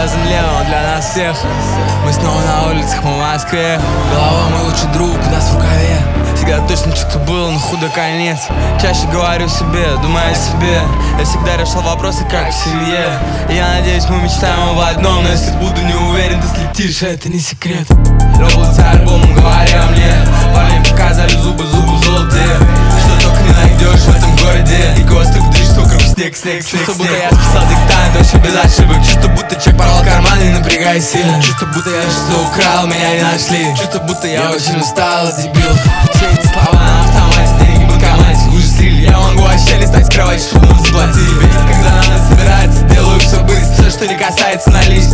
на земле, он для нас всех. Мы снова на улицах, мы в Москве. Голова мой лучший друг, у нас в рукаве. Всегда точно что-то было, но худо конец. Чаще говорю себе, думаю о себе. Я всегда решал вопросы, как в семье. Я надеюсь, мы мечтаем об одном. Но если буду не уверен, ты слетишь, это не секрет. Работа альбомом, говоря мне. Парни показали зубы золотые. Что только не найдешь в этом городе. И косток дышит вокруг снег. Чувство, будто я списал диктант, вообще без ошибок. Чувство, будто человек порвал карман, не напрягай сильно. Чувство, будто я что-то украл, меня не нашли. Чувство, будто я очень устал от дебилов. Все эти слова на автомате, деньги в банкомате уже слили. Я могу вообще не стать с кровати, чтобы нам заплатили. Бесит, когда на нас собирается, делаю все быстро. Все, что не касается наличия.